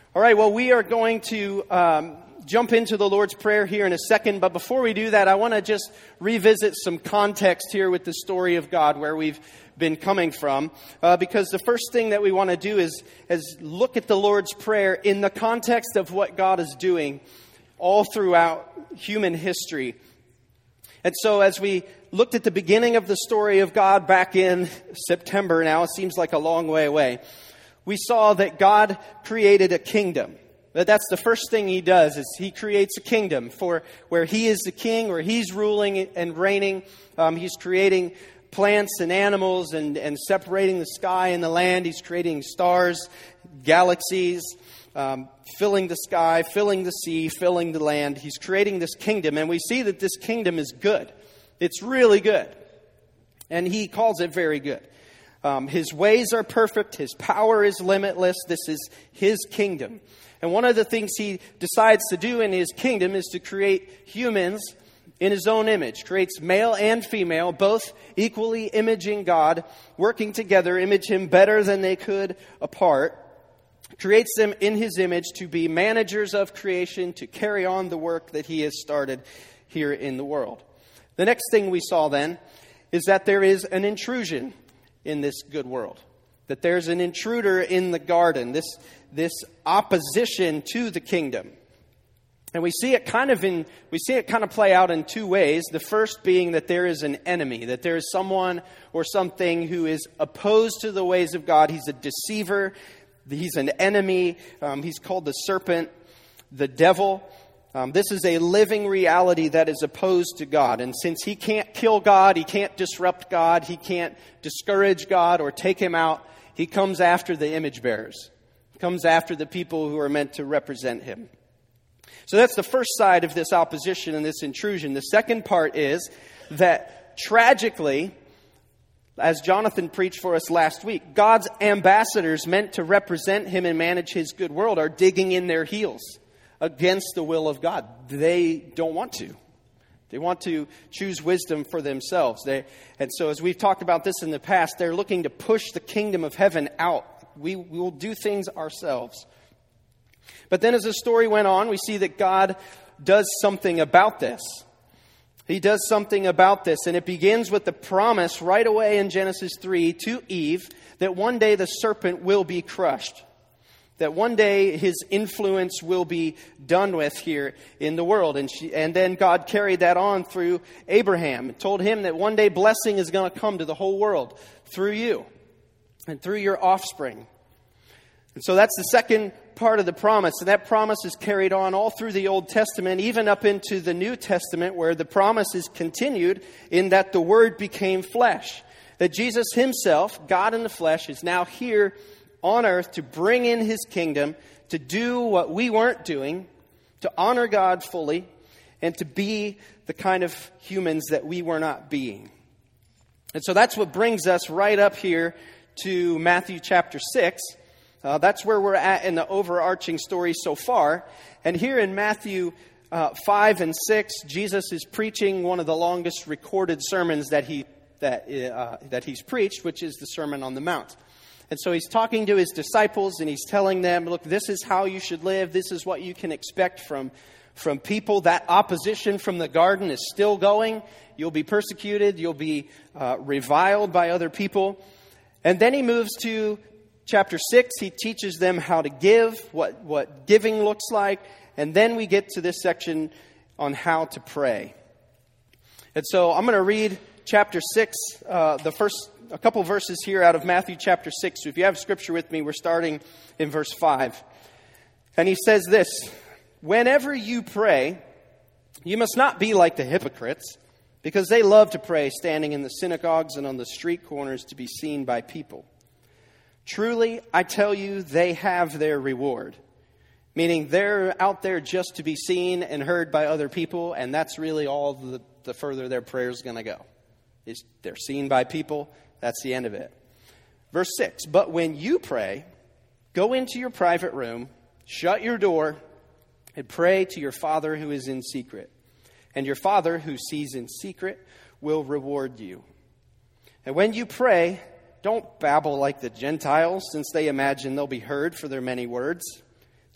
All right, well, we are going to jump into the Lord's Prayer here in a second. But before we do that, I want to just revisit some context here with the story of God, where we've been coming from. Because the first thing that we want to do is look at the Lord's Prayer in the context of what God is doing all throughout human history. And so as we looked at the beginning of the story of God back in September, now it seems like a long way away, we saw that God created a kingdom. That's the first thing he does, is he creates a kingdom for where he is the king, where he's ruling and reigning. He's creating plants and animals and separating the sky and the land. He's creating stars, galaxies, filling the sky, filling the sea, filling the land. He's creating this kingdom, and we see that this kingdom is good. It's really good. And he calls it very good. His ways are perfect. His power is limitless. This is his kingdom. And one of the things he decides to do in his kingdom is to create humans in his own image. Creates male and female, both equally imaging God, working together, image him better than they could apart. Creates them in his image to be managers of creation, to carry on the work that he has started here in the world. The next thing we saw then is that there is an intrusion in this good world. That there's an intruder in the garden, this opposition to the kingdom. And we see it kind of play out in two ways. The first being that there is an enemy, that there is someone or something who is opposed to the ways of God. He's a deceiver. He's an enemy. He's called the serpent, the devil. This is a living reality that is opposed to God. And since he can't kill God, he can't disrupt God, he can't discourage God or take him out, he comes after the image bearers. He comes after the people who are meant to represent him. So that's the first side of this opposition and this intrusion. The second part is that tragically, as Jonathan preached for us last week, God's ambassadors meant to represent him and manage his good world are digging in their heels against the will of God. They don't want to. They want to choose wisdom for themselves. And so as we've talked about this in the past, they're looking to push the kingdom of heaven out. We will do things ourselves. But then as the story went on, we see that God does something about this. He does something about this, and it begins with the promise right away in Genesis 3 to Eve that one day the serpent will be crushed. That one day his influence will be done with here in the world. And then God carried that on through Abraham. And told him that one day blessing is going to come to the whole world through you and through your offspring. And so that's the second part of the promise. And that promise is carried on all through the Old Testament, even up into the New Testament, where the promise is continued in that the Word became flesh. That Jesus himself, God in the flesh, is now here on earth to bring in his kingdom, to do what we weren't doing, to honor God fully, and to be the kind of humans that we were not being. And so that's what brings us right up here to Matthew chapter 6. That's where we're at in the overarching story so far. And here in Matthew 5 and 6, Jesus is preaching one of the longest recorded sermons that he's preached, which is the Sermon on the Mount. And so he's talking to his disciples and he's telling them, look, this is how you should live. This is what you can expect from people. That opposition from the garden is still going. You'll be persecuted. You'll be reviled by other people. And then he moves to chapter 6. He teaches them how to give, what giving looks like. And then we get to this section on how to pray. And so I'm going to read chapter 6, a couple verses here out of Matthew chapter 6. So if you have scripture with me, we're starting in verse 5. And he says this, "Whenever you pray, you must not be like the hypocrites, because they love to pray standing in the synagogues and on the street corners to be seen by people. Truly, I tell you, they have their reward." Meaning they're out there just to be seen and heard by other people, and that's really all the further their prayer is going to go. They're seen by people. That's the end of it. Verse 6, "But when you pray, go into your private room, shut your door, and pray to your Father who is in secret. And your Father who sees in secret will reward you. And when you pray, don't babble like the Gentiles, since they imagine they'll be heard for their many words.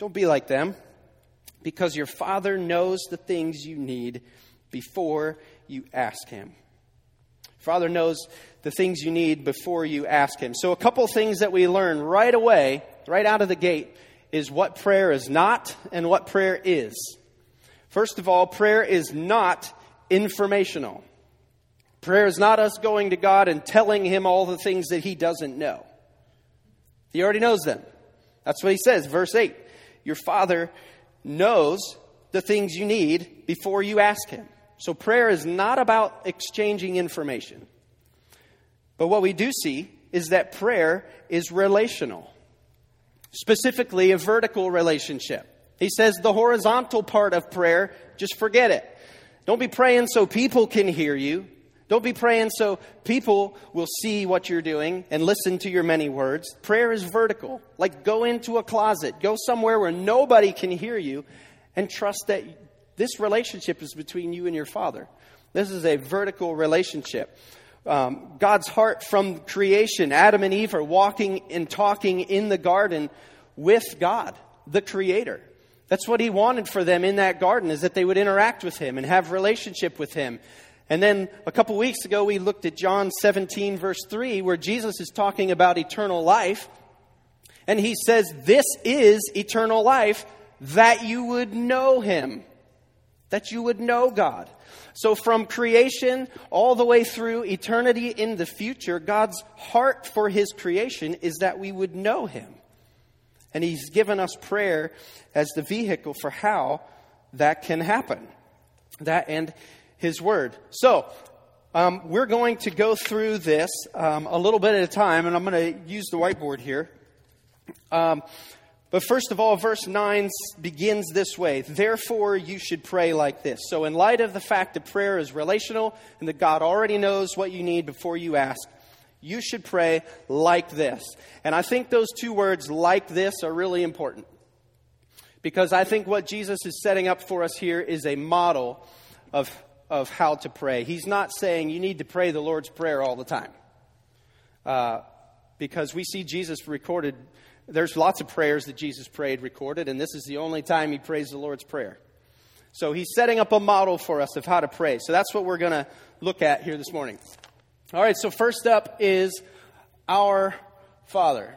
Don't be like them, because your Father knows the things you need before you ask Him. Father knows the things you need before you ask Him. So a couple things that we learn right away, right out of the gate, is what prayer is not and what prayer is. First of all, prayer is not informational. Prayer is not us going to God and telling Him all the things that He doesn't know. He already knows them. That's what He says, verse 8. Your Father knows the things you need before you ask Him. So prayer is not about exchanging information. But what we do see is that prayer is relational. Specifically, a vertical relationship. He says the horizontal part of prayer, just forget it. Don't be praying so people can hear you. Don't be praying so people will see what you're doing and listen to your many words. Prayer is vertical. Like go into a closet. Go somewhere where nobody can hear you and trust that this relationship is between you and your Father. This is a vertical relationship. God's heart from creation, Adam and Eve are walking and talking in the garden with God, the Creator. That's what He wanted for them in that garden, is that they would interact with Him and have relationship with Him. And then a couple weeks ago, we looked at John 17, verse 3, where Jesus is talking about eternal life. And He says, this is eternal life, that you would know Him, that you would know God. So from creation all the way through eternity in the future, God's heart for His creation is that we would know Him. And He's given us prayer as the vehicle for how that can happen. That and His Word. So, we're going to go through this a little bit at a time, and I'm going to use the whiteboard here. But first of all, verse 9 begins this way. Therefore, you should pray like this. So in light of the fact that prayer is relational and that God already knows what you need before you ask, you should pray like this. And I think those two words, like this, are really important. Because I think what Jesus is setting up for us here is a model of how to pray. He's not saying you need to pray the Lord's Prayer all the time. Because we see Jesus recorded. There's lots of prayers that Jesus prayed recorded, and this is the only time He prays the Lord's Prayer. So He's setting up a model for us of how to pray. So that's what we're going to look at here this morning. All right, so first up is Our Father.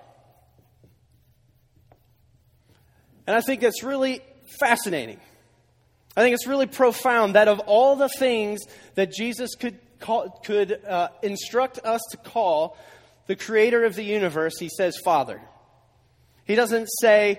And I think that's really fascinating. I think it's really profound that of all the things that Jesus could instruct us to call the Creator of the universe, He says Father. He doesn't say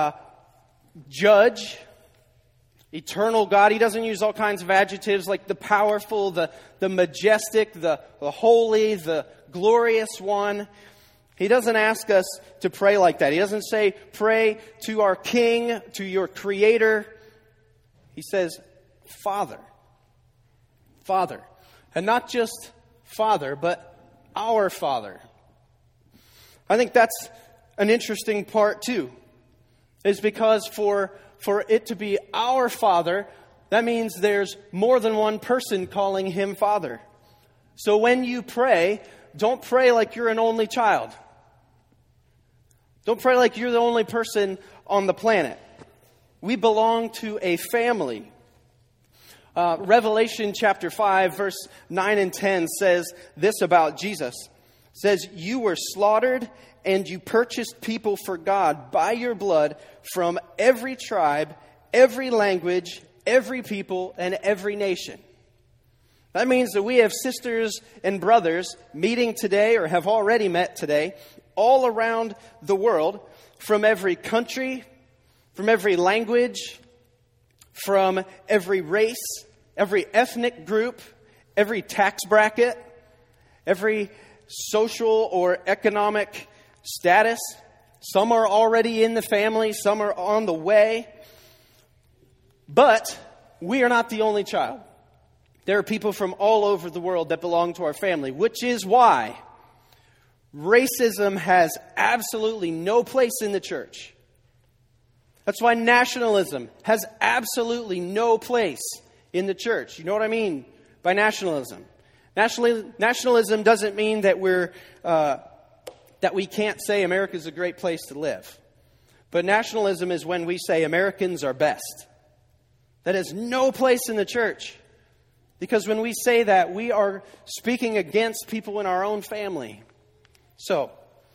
judge, eternal God. He doesn't use all kinds of adjectives like the powerful, the majestic, the holy, the glorious one. He doesn't ask us to pray like that. He doesn't say pray to our King, to your Creator. He says Father. Father. And not just Father, but our Father. I think that's an interesting part too, is because for it to be our Father, that means there's more than one person calling Him Father. So when you pray, don't pray like you're an only child. Don't pray like you're the only person on the planet. We belong to a family. Revelation chapter 5, verse 9 and 10 says this about Jesus. It says, you were slaughtered and you purchased people for God by your blood from every tribe, every language, every people, and every nation. That means that we have sisters and brothers meeting today or have already met today all around the world from every country, from every language, from every race, every ethnic group, every tax bracket, every social or economic status. Some are already in the family, some are on the way. But we are not the only child. There are people from all over the world that belong to our family, which is why racism has absolutely no place in the church. That's why nationalism has absolutely no place in the church. You know what I mean by nationalism? Nationalism doesn't mean that we can't say America's a great place to live. But nationalism is when we say Americans are best. That has no place in the church. Because when we say that, we are speaking against people in our own family. So,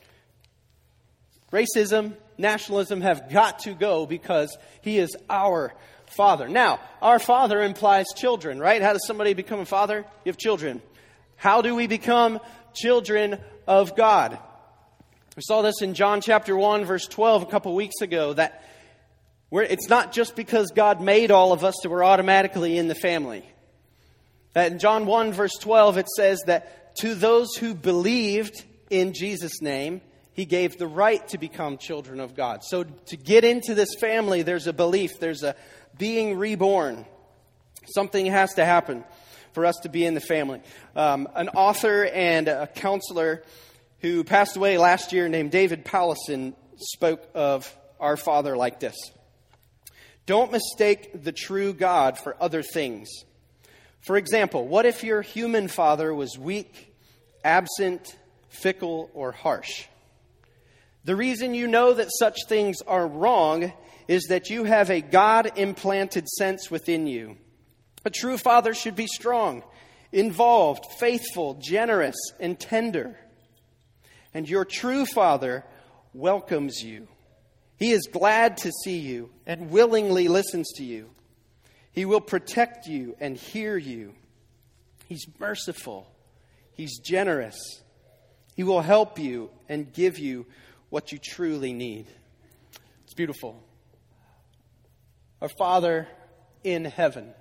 racism, nationalism have got to go because He is our Father. Now, our Father implies children, right? How does somebody become a father? You have children. How do we become children of God? We saw this in John chapter 1, verse 12 a couple weeks ago, that it's not just because God made all of us that we're automatically in the family. That in John 1, verse 12, it says that to those who believed in Jesus' name, He gave the right to become children of God. So to get into this family, there's a belief, there's a being reborn. Something has to happen for us to be in the family. An author and a counselor who passed away last year named David Powlison spoke of our Father like this. Don't mistake the true God for other things. For example, what if your human father was weak, absent, fickle, or harsh? The reason you know that such things are wrong is that you have a God-implanted sense within you. A true father should be strong, involved, faithful, generous, and tender. And your true father welcomes you. He is glad to see you and willingly listens to you. He will protect you and hear you. He's merciful. He's generous. He will help you and give you what you truly need. It's beautiful. Our Father in heaven.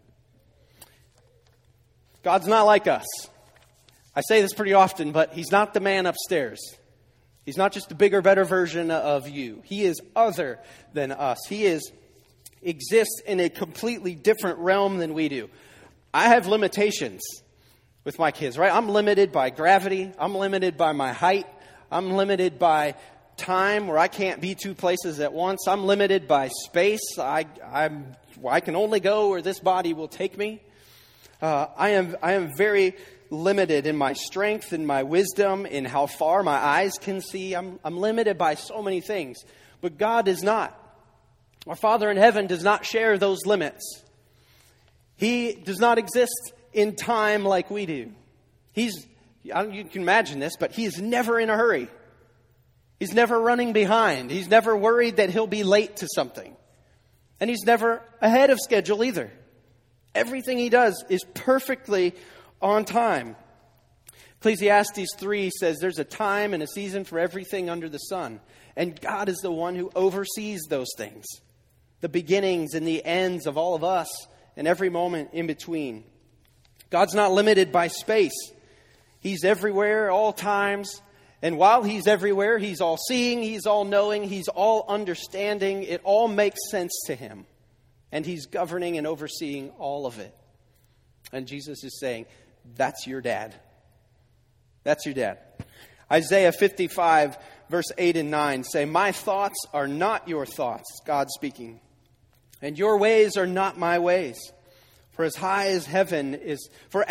God's not like us. I say this pretty often, but He's not the man upstairs. He's not just a bigger, better version of you. He is other than us. He exists in a completely different realm than we do. I have limitations with my kids, right? I'm limited by gravity. I'm limited by my height. I'm limited by time where I can't be two places at once. I'm limited by space. I can only go where this body will take me. I am very limited in my strength, in my wisdom, in how far my eyes can see. I'm limited by so many things. But God is not. Our Father in heaven does not share those limits. He does not exist in time like we do. You can imagine this, but He is never in a hurry. He's never running behind. He's never worried that He'll be late to something. And He's never ahead of schedule either. Everything He does is perfectly on time. Ecclesiastes 3 says there's a time and a season for everything under the sun. And God is the one who oversees those things. The beginnings and the ends of all of us and every moment in between. God's not limited by space. He's everywhere, all times. And while He's everywhere, He's all seeing, He's all knowing, He's all understanding. It all makes sense to Him. And He's governing and overseeing all of it. And Jesus is saying, that's your dad. That's your dad. Isaiah 55, verse 8 and 9 say, my thoughts are not your thoughts, God speaking. And your ways are not my ways. For as heaven is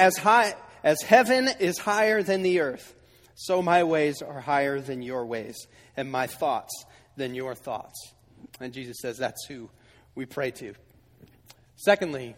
higher than the earth, so my ways are higher than your ways, and my thoughts than your thoughts. And Jesus says that's who we pray to. Secondly,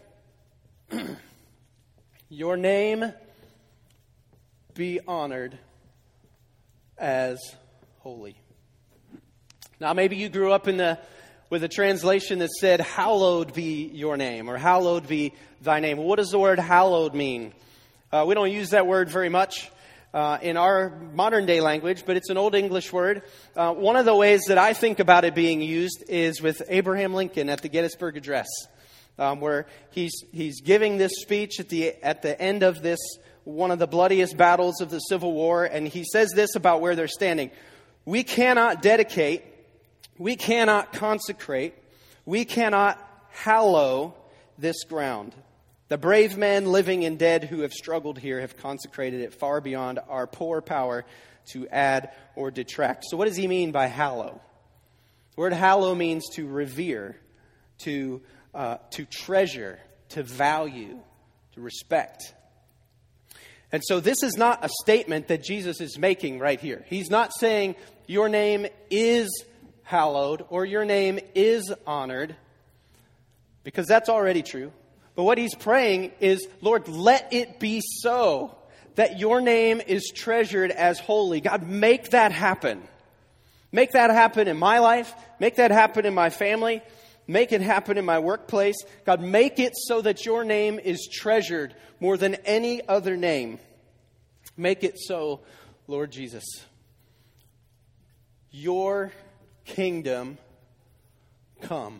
your name be honored as holy. Now, maybe you grew up with a translation that said, hallowed be your name, or hallowed be thy name. What does the word hallowed mean? We don't use that word very much in our modern day language, but it's an Old English word. One of the ways that I think about it being used is with Abraham Lincoln at the Gettysburg Address, where he's giving this speech at the end of this, one of the bloodiest battles of the Civil War, and he says this about where they're standing. We cannot dedicate, we cannot consecrate, we cannot hallow this ground. The brave men, living and dead, who have struggled here have consecrated it far beyond our poor power to add or detract. So what does he mean by hallow? The word hallow means to revere, to treasure, to value, to respect. And so this is not a statement that Jesus is making right here. He's not saying your name is hallowed, or your name is honored, because that's already true. But what he's praying is, Lord, let it be so that your name is treasured as holy. God, make that happen. Make that happen in my life. Make that happen in my family. Make it happen in my workplace. God, make it so that your name is treasured more than any other name. Make it so, Lord Jesus. Your kingdom come.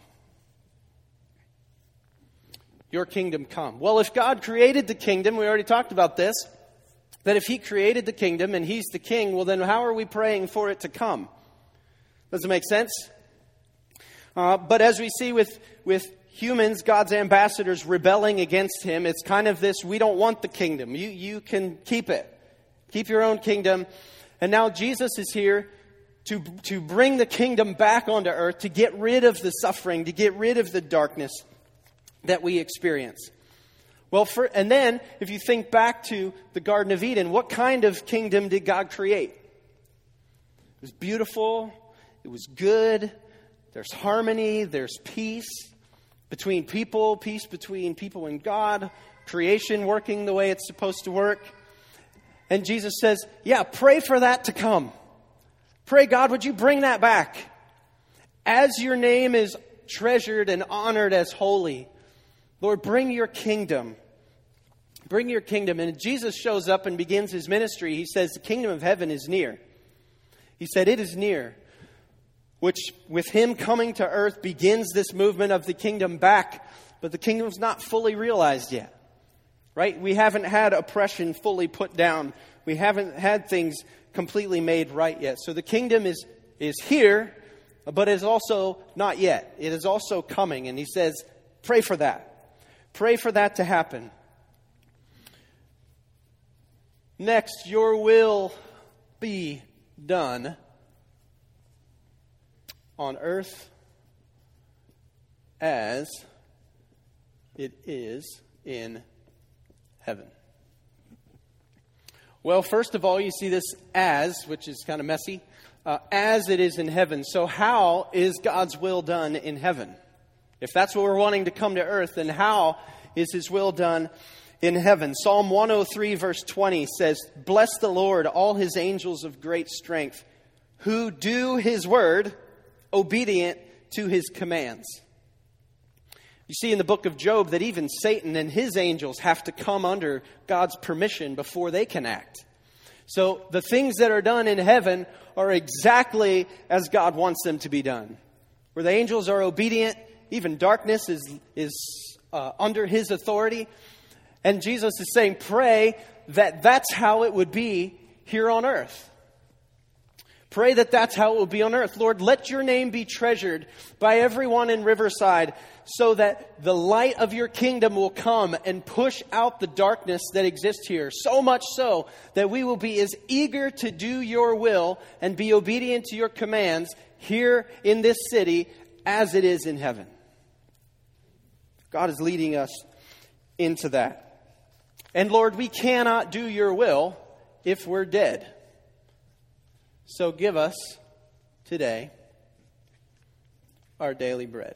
Your kingdom come. Well, if God created the kingdom, we already talked about this, that if he created the kingdom and he's the king, well then how are we praying for it to come? Does it make sense? But as we see with humans, God's ambassadors rebelling against him, it's kind of this, we don't want the kingdom. You can keep it. Keep your own kingdom. And now Jesus is here to bring the kingdom back onto earth, to get rid of the suffering, to get rid of the darkness that we experience. Well, and then, if you think back to the Garden of Eden, what kind of kingdom did God create? It was beautiful. It was good. There's harmony. There's peace between people. Peace between people and God. Creation working the way it's supposed to work. And Jesus says, yeah, pray for that to come. Pray, God, would you bring that back? As your name is treasured and honored as holy, Lord, bring your kingdom. Bring your kingdom. And Jesus shows up and begins his ministry. He says, the kingdom of heaven is near. He said, it is near. Which, with him coming to earth, begins this movement of the kingdom back. But the kingdom's not fully realized yet. Right? We haven't had oppression fully put down. We haven't had things completely made right yet. So the kingdom is here, but is also not yet. It is also coming. And he says, pray for that. Pray for that to happen. Next, your will be done on earth as it is in heaven. Well, first of all, you see this as, which is kind of messy, as it is in heaven. So how is God's will done in heaven? If that's what we're wanting to come to earth, then how is his will done in heaven? Psalm 103 verse 20 says, bless the Lord, all his angels of great strength, who do his word, obedient to his commands. You see in the book of Job that even Satan and his angels have to come under God's permission before they can act. So the things that are done in heaven are exactly as God wants them to be done. Where the angels are obedient, even darkness is under his authority. And Jesus is saying, pray that that's how it would be here on earth. Pray that that's how it will be on earth. Lord, let your name be treasured by everyone in Riverside so that the light of your kingdom will come and push out the darkness that exists here. So much so that we will be as eager to do your will and be obedient to your commands here in this city as it is in heaven. God is leading us into that. And Lord, we cannot do your will if we're dead. So give us today our daily bread.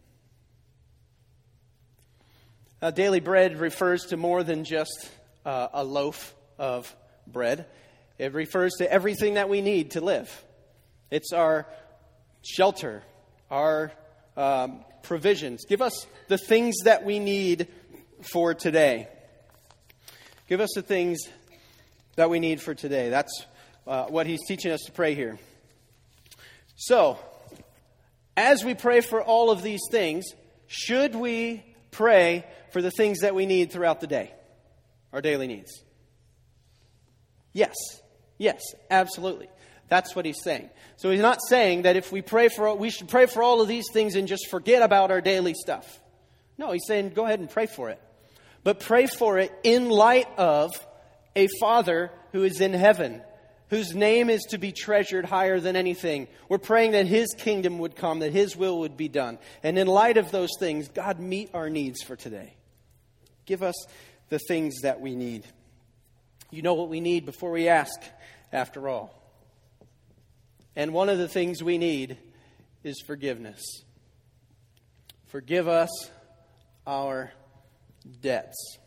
Daily bread refers to more than just a loaf of bread. It refers to everything that we need to live. It's our shelter, our provisions. Give us the things that we need for today. Give us the things that we need for today. That's what he's teaching us to pray here. So, as we pray for all of these things, should we pray for the things that we need throughout the day? Our daily needs? Yes. Yes, absolutely. That's what he's saying. So he's not saying that if we should pray for all of these things and just forget about our daily stuff. No, he's saying go ahead and pray for it. But pray for it in light of a Father who is in heaven, whose name is to be treasured higher than anything. We're praying that his kingdom would come, that his will would be done. And in light of those things, God, meet our needs for today. Give us the things that we need. You know what we need before we ask, after all. And one of the things we need is forgiveness. Forgive us our debts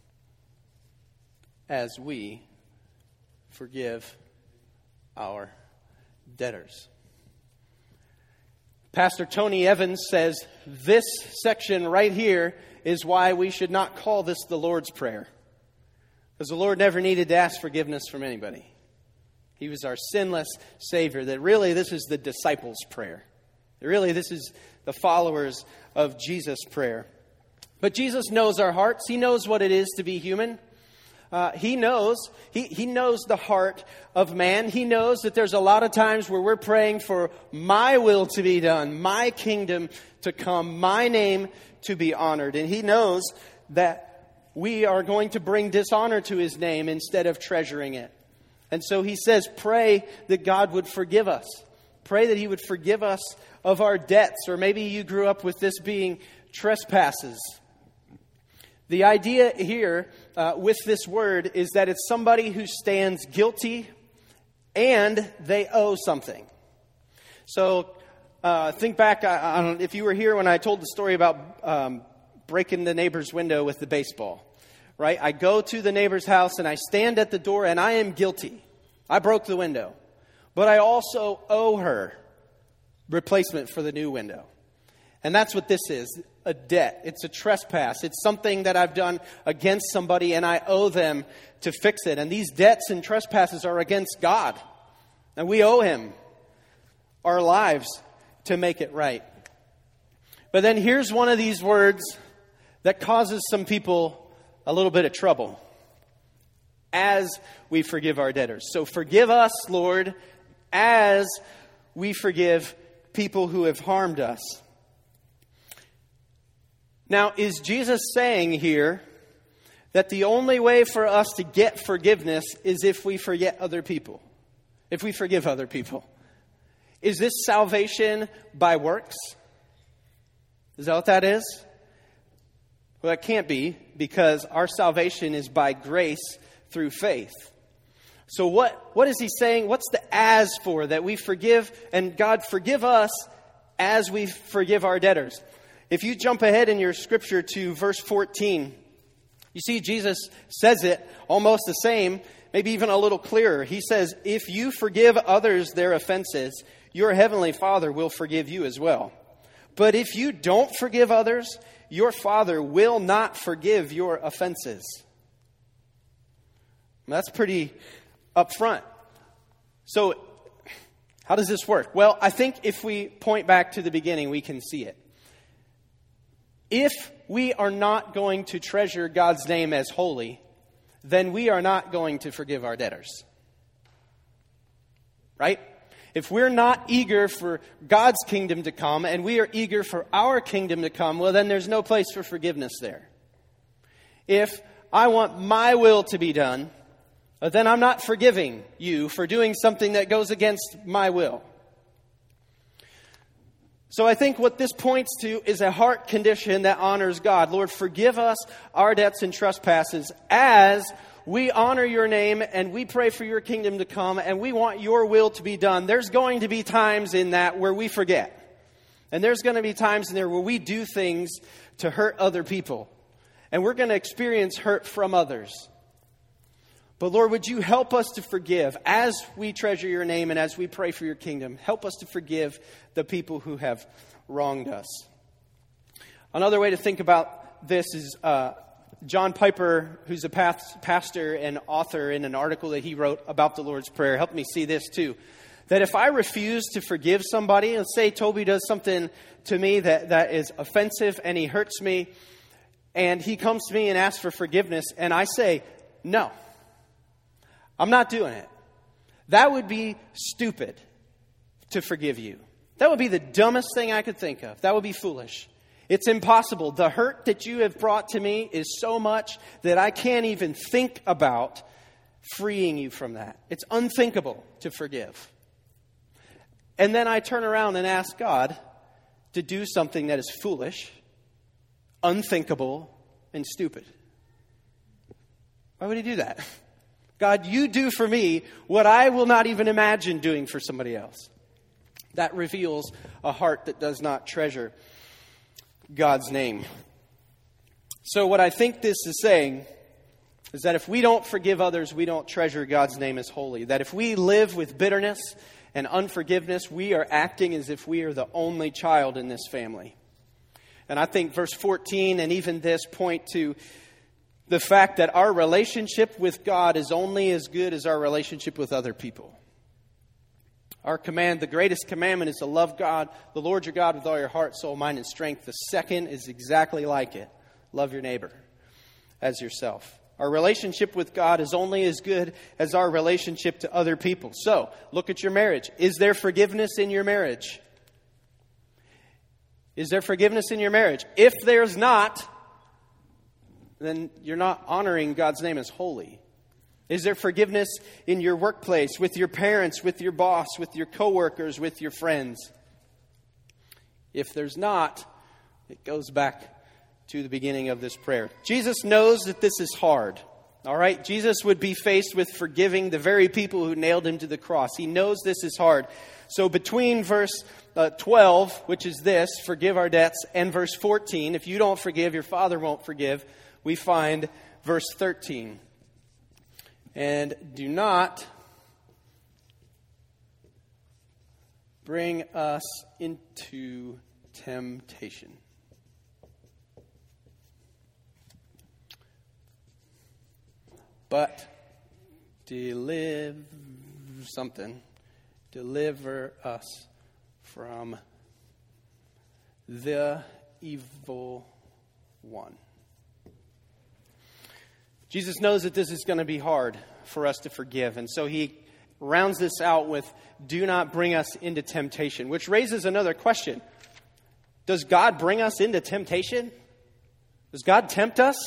as we forgive our debtors. Pastor Tony Evans says this section right here is why we should not call this the Lord's Prayer. Because the Lord never needed to ask forgiveness from anybody. He was our sinless Savior. That really this is the disciples' prayer. Really this is the followers of Jesus' prayer. But Jesus knows our hearts. He knows what it is to be human. He knows the heart of man. He knows that there's a lot of times where we're praying for my will to be done, my kingdom to come, my name to be honored. And He knows that we are going to bring dishonor to His name instead of treasuring it. And so He says, pray that God would forgive us. Pray that He would forgive us of our debts. Or maybe you grew up with this being trespasses. The idea here with this word is that it's somebody who stands guilty and they owe something. So think back, I don't know if you were here when I told the story about breaking the neighbor's window with the baseball. Right? I go to the neighbor's house and I stand at the door and I am guilty. I broke the window. But I also owe her replacement for the new window. And that's what this is, a debt. It's a trespass. It's something that I've done against somebody and I owe them to fix it. And these debts and trespasses are against God. And we owe Him our lives to make it right. But then here's one of these words that causes some people a little bit of trouble. As we forgive our debtors. So forgive us, Lord, as we forgive people who have harmed us. Now, is Jesus saying here that the only way for us to get forgiveness is if we forget other people? If we forgive other people? Is this salvation by works? Is that what that is? Well, it can't be, because our salvation is by grace through faith. So what is He saying? What's the as for? That we forgive, and God forgive us as we forgive our debtors. If you jump ahead in your scripture to verse 14, you see Jesus says it almost the same, maybe even a little clearer. He says, if you forgive others their offenses, your heavenly Father will forgive you as well. But if you don't forgive others, your Father will not forgive your offenses. That's pretty upfront. So, how does this work? Well, I think if we point back to the beginning, we can see it. If we are not going to treasure God's name as holy, then we are not going to forgive our debtors. Right? If we're not eager for God's kingdom to come and we are eager for our kingdom to come, well, then there's no place for forgiveness there. If I want my will to be done, then I'm not forgiving you for doing something that goes against my will. So I think what this points to is a heart condition that honors God. Lord, forgive us our debts and trespasses as we honor your name and we pray for your kingdom to come and we want your will to be done. There's going to be times in that where we forget. And there's going to be times in there where we do things to hurt other people. And we're going to experience hurt from others. But Lord, would you help us to forgive as we treasure your name and as we pray for your kingdom? Help us to forgive the people who have wronged us. Another way to think about this is John Piper, who's a pastor and author, in an article that he wrote about the Lord's Prayer, helped me see this too. That if I refuse to forgive somebody, let's say Toby does something to me that is offensive and he hurts me, and he comes to me and asks for forgiveness, and I say, no, I'm not doing it. That would be stupid to forgive you. That would be the dumbest thing I could think of. That would be foolish. It's impossible. The hurt that you have brought to me is so much that I can't even think about freeing you from that. It's unthinkable to forgive. And then I turn around and ask God to do something that is foolish, unthinkable, and stupid. Why would He do that? God, you do for me what I will not even imagine doing for somebody else. That reveals a heart that does not treasure God's name. So what I think this is saying is that if we don't forgive others, we don't treasure God's name as holy. That if we live with bitterness and unforgiveness, we are acting as if we are the only child in this family. And I think verse 14 and even this point to the fact that our relationship with God is only as good as our relationship with other people. Our command, the greatest commandment, is to love God, the Lord your God, with all your heart, soul, mind, and strength. The second is exactly like it. Love your neighbor as yourself. Our relationship with God is only as good as our relationship to other people. So, look at your marriage. Is there forgiveness in your marriage? Is there forgiveness in your marriage? If there's not, then you're not honoring God's name as holy. Is there forgiveness in your workplace, with your parents, with your boss, with your coworkers, with your friends? If there's not, it goes back to the beginning of this prayer. Jesus knows that this is hard. All right? Jesus would be faced with forgiving the very people who nailed him to the cross. He knows this is hard. So between verse 12, which is this, forgive our debts, and verse 14, if you don't forgive, your Father won't forgive, we find verse 13. And do not bring us into temptation. But deliver us from the evil one. Jesus knows that this is going to be hard for us to forgive. And so he rounds this out with, do not bring us into temptation, which raises another question. Does God bring us into temptation? Does God tempt us?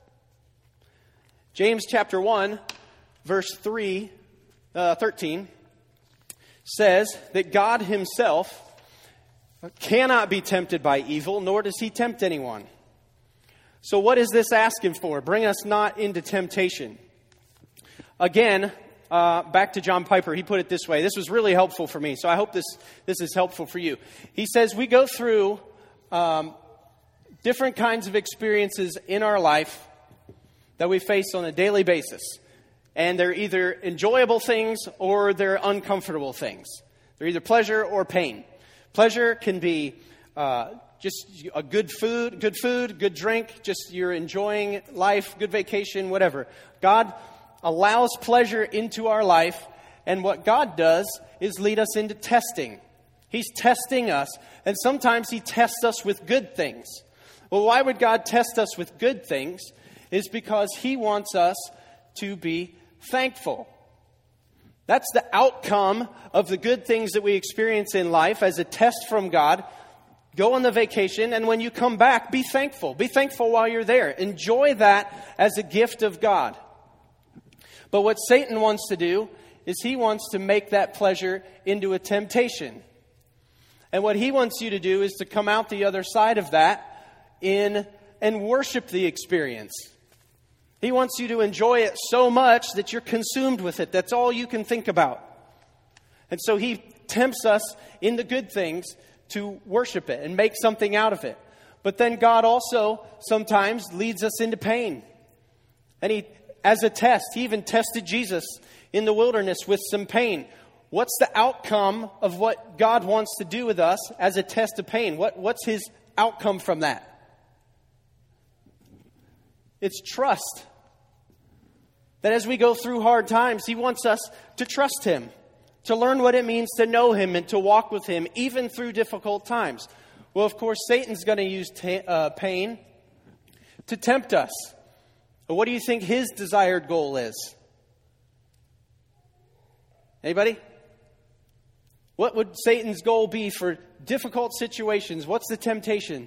James chapter 1, verse 13 says that God himself cannot be tempted by evil, nor does he tempt anyone. So what is this asking for? Bring us not into temptation. Again, back to John Piper, he put it this way. This was really helpful for me, so I hope this is helpful for you. He says we go through different kinds of experiences in our life that we face on a daily basis. And they're either enjoyable things or they're uncomfortable things. They're either pleasure or pain. Pleasure can be just a good food, good drink, just you're enjoying life, good vacation, whatever. God allows pleasure into our life, and what God does is lead us into testing. He's testing us, and sometimes he tests us with good things. Well, why would God test us with good things? Is because he wants us to be thankful. That's the outcome of the good things that we experience in life as a test from God. Go on the vacation, and when you come back, be thankful. Be thankful while you're there. Enjoy that as a gift of God. But what Satan wants to do is he wants to make that pleasure into a temptation. And what he wants you to do is to come out the other side of that and worship the experience. He wants you to enjoy it so much that you're consumed with it. That's all you can think about. And so he tempts us in the good things to worship it and make something out of it. But then God also sometimes leads us into pain. And he, as a test, he even tested Jesus in the wilderness with some pain. What's the outcome of what God wants to do with us as a test of pain? What's his outcome from that? It's trust. That as we go through hard times, he wants us to trust him, to learn what it means to know him and to walk with him, even through difficult times. Well, of course, Satan's going to use pain to tempt us. But what do you think his desired goal is? Anybody? What would Satan's goal be for difficult situations? What's the temptation?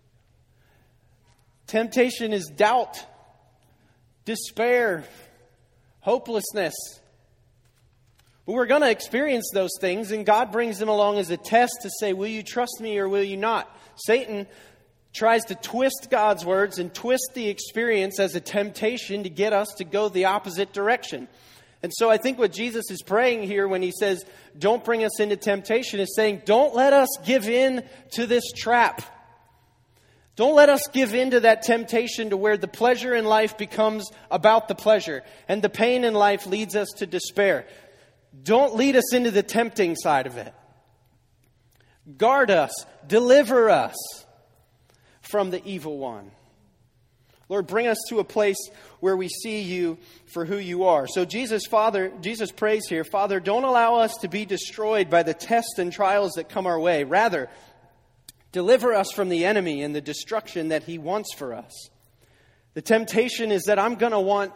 Temptation is doubt, despair, hopelessness. But we're going to experience those things, and God brings them along as a test to say, will you trust me or will you not? Satan tries to twist God's words and twist the experience as a temptation to get us to go the opposite direction. And so I think what Jesus is praying here when he says, don't bring us into temptation, is saying, don't let us give in to this trap. Don't let us give in to that temptation to where the pleasure in life becomes about the pleasure and the pain in life leads us to despair. Don't lead us into the tempting side of it. Guard us, deliver us from the evil one. Lord, bring us to a place where we see you for who you are. So Jesus prays here, Father, don't allow us to be destroyed by the tests and trials that come our way. Rather, deliver us from the enemy and the destruction that he wants for us. The temptation is that I'm going to want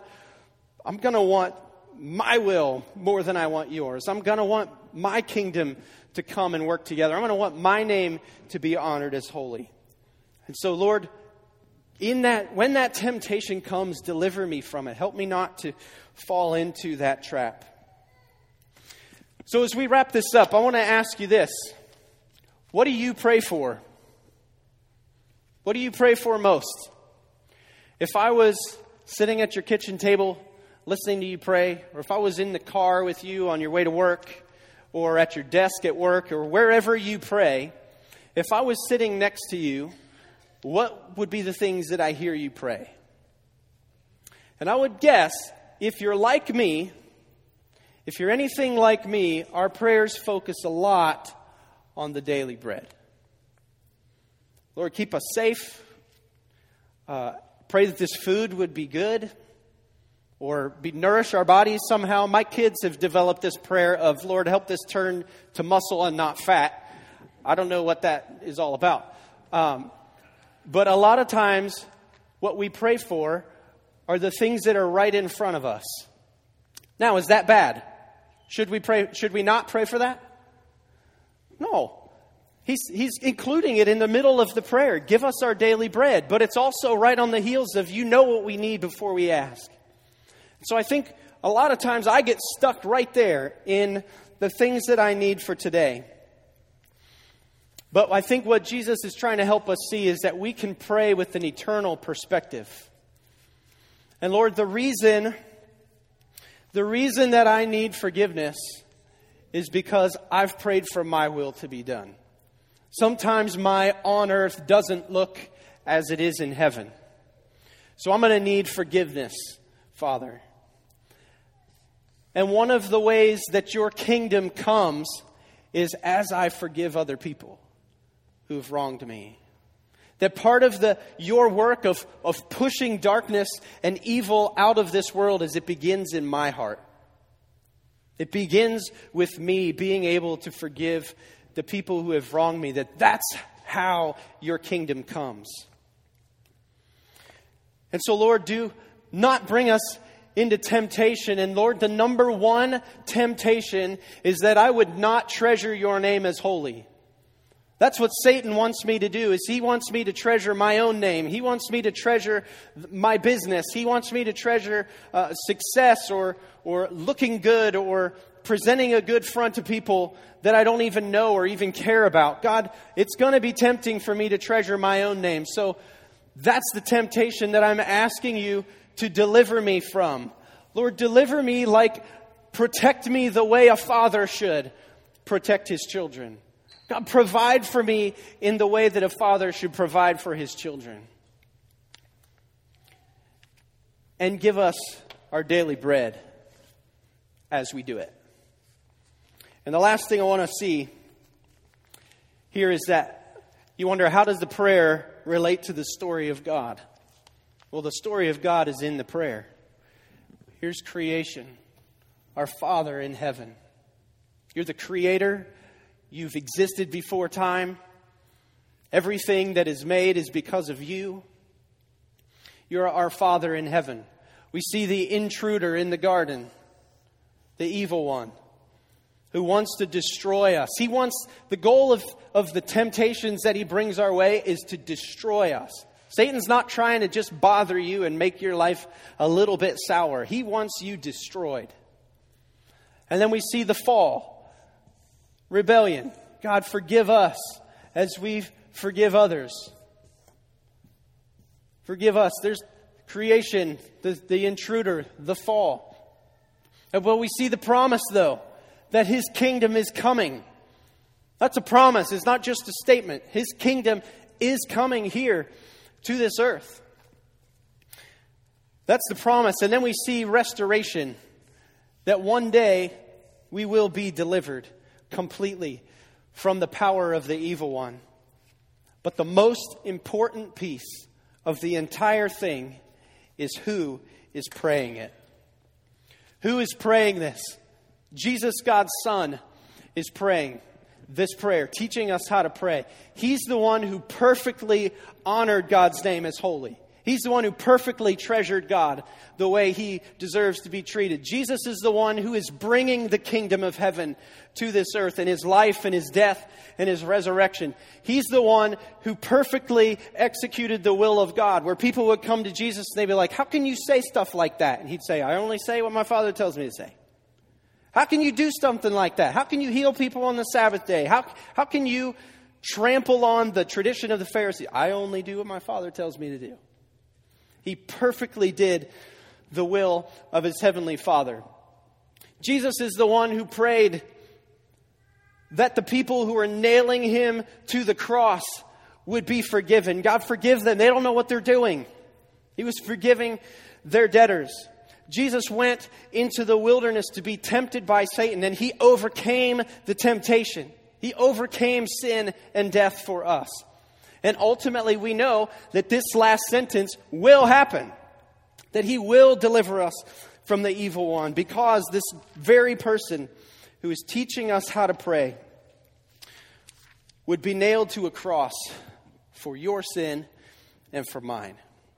my will more than I want yours. I'm going to want my kingdom to come and work together. I'm going to want my name to be honored as holy. And so, Lord, when that temptation comes, deliver me from it. Help me not to fall into that trap. So as we wrap this up, I want to ask you this. What do you pray for? What do you pray for most? If I was sitting at your kitchen table listening to you pray, or if I was in the car with you on your way to work, or at your desk at work, or wherever you pray, if I was sitting next to you, what would be the things that I hear you pray? And I would guess, if you're like me, if you're anything like me, our prayers focus a lot on the daily bread. Lord, keep us safe. Pray that this food would be good or nourish our bodies somehow. My kids have developed this prayer of, Lord, help this turn to muscle and not fat. I don't know what that is all about. But a lot of times, what we pray for are the things that are right in front of us. Now, is that bad? Should we not pray for that? No. He's including it in the middle of the prayer. Give us our daily bread. But it's also right on the heels of, you know what we need before we ask. So I think a lot of times I get stuck right there in the things that I need for today. But I think what Jesus is trying to help us see is that we can pray with an eternal perspective. And Lord, the reason that I need forgiveness is because I've prayed for my will to be done. Sometimes my on earth doesn't look as it is in heaven. So I'm going to need forgiveness, Father. And one of the ways that your kingdom comes is as I forgive other people who've wronged me. That part of your work of pushing darkness and evil out of this world is it begins in my heart. It begins with me being able to forgive the people who have wronged me. That's how your kingdom comes. And so, Lord, do not bring us into temptation. And Lord, the number one temptation is that I would not treasure your name as holy. That's what Satan wants me to do, is he wants me to treasure my own name. He wants me to treasure my business. He wants me to treasure success or looking good or presenting a good front to people that I don't even know or even care about. God, it's going to be tempting for me to treasure my own name. So that's the temptation that I'm asking you to deliver me from. Lord, deliver me protect me the way a father should protect his children. God, provide for me in the way that a father should provide for his children. And give us our daily bread as we do it. And the last thing I want to see here is that you wonder, how does the prayer relate to the story of God? Well, the story of God is in the prayer. Here's creation. Our Father in heaven. You're the creator. You've existed before time. Everything that is made is because of you. You're our Father in heaven. We see the intruder in the garden, the evil one, who wants to destroy us. The goal of the temptations that he brings our way is to destroy us. Satan's not trying to just bother you and make your life a little bit sour. He wants you destroyed. And then we see the fall. Rebellion. God, forgive us as we forgive others. Forgive us. There's creation, the intruder, the fall. And well, we see the promise, though, that His kingdom is coming. That's a promise. It's not just a statement. His kingdom is coming here to this earth. That's the promise. And then we see restoration. That one day we will be delivered completely from the power of the evil one. But the most important piece of the entire thing is who is praying it. Who is praying this? Jesus, God's Son, is praying this prayer, teaching us how to pray. He's the one who perfectly honored God's name as holy. He's the one who perfectly treasured God the way He deserves to be treated. Jesus is the one who is bringing the kingdom of heaven to this earth in His life and His death and His resurrection. He's the one who perfectly executed the will of God, where people would come to Jesus and they'd be like, how can you say stuff like that? And He'd say, I only say what my Father tells me to say. How can you do something like that? How can you heal people on the Sabbath day? How can you trample on the tradition of the Pharisees? I only do what my Father tells me to do. He perfectly did the will of His heavenly Father. Jesus is the one who prayed that the people who are nailing Him to the cross would be forgiven. God, forgive them. They don't know what they're doing. He was forgiving their debtors. Jesus went into the wilderness to be tempted by Satan, and He overcame the temptation. He overcame sin and death for us. And ultimately, we know that this last sentence will happen. That He will deliver us from the evil one. Because this very person who is teaching us how to pray would be nailed to a cross for your sin and for mine.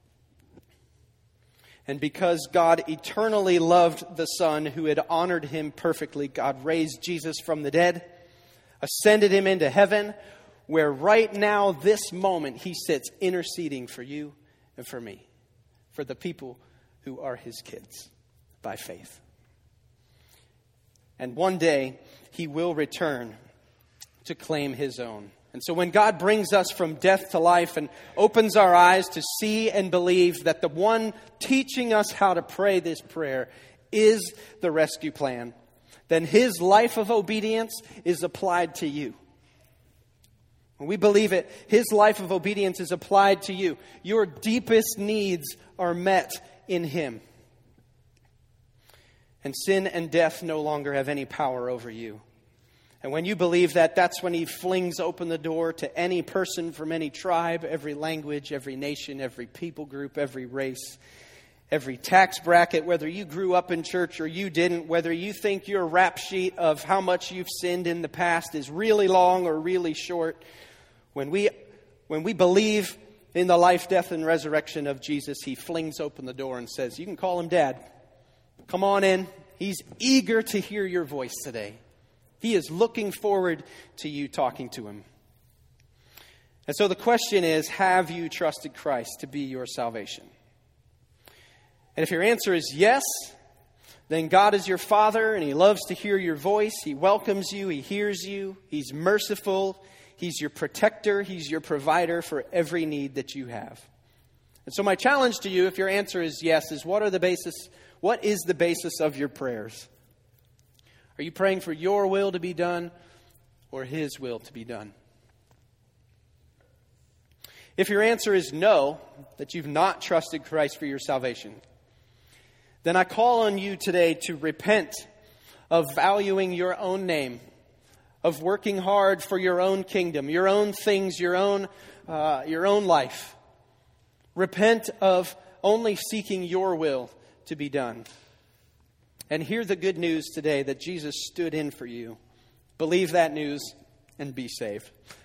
And because God eternally loved the Son who had honored Him perfectly, God raised Jesus from the dead, ascended Him into heaven, where right now, this moment, He sits interceding for you and for me, for the people who are His kids by faith. And one day, He will return to claim His own. And so when God brings us from death to life and opens our eyes to see and believe that the one teaching us how to pray this prayer is the rescue plan, then His life of obedience is applied to you. When we believe it, His life of obedience is applied to you. Your deepest needs are met in Him. And sin and death no longer have any power over you. And when you believe that, that's when He flings open the door to any person from any tribe, every language, every nation, every people group, every race, every tax bracket, whether you grew up in church or you didn't, whether you think your rap sheet of how much you've sinned in the past is really long or really short. When we believe in the life, death, and resurrection of Jesus, He flings open the door and says, you can call Him Dad. Come on in. He's eager to hear your voice today. He is looking forward to you talking to Him. And so the question is, have you trusted Christ to be your salvation? And if your answer is yes, then God is your Father and He loves to hear your voice. He welcomes you. He hears you. He's merciful. He's your protector. He's your provider for every need that you have. And so my challenge to you, if your answer is yes, is what is the basis of your prayers? Are you praying for your will to be done or His will to be done? If your answer is no, that you've not trusted Christ for your salvation, then I call on you today to repent of valuing your own name, of working hard for your own kingdom, your own things, your own life. Repent of only seeking your will to be done. And hear the good news today that Jesus stood in for you. Believe that news and be saved.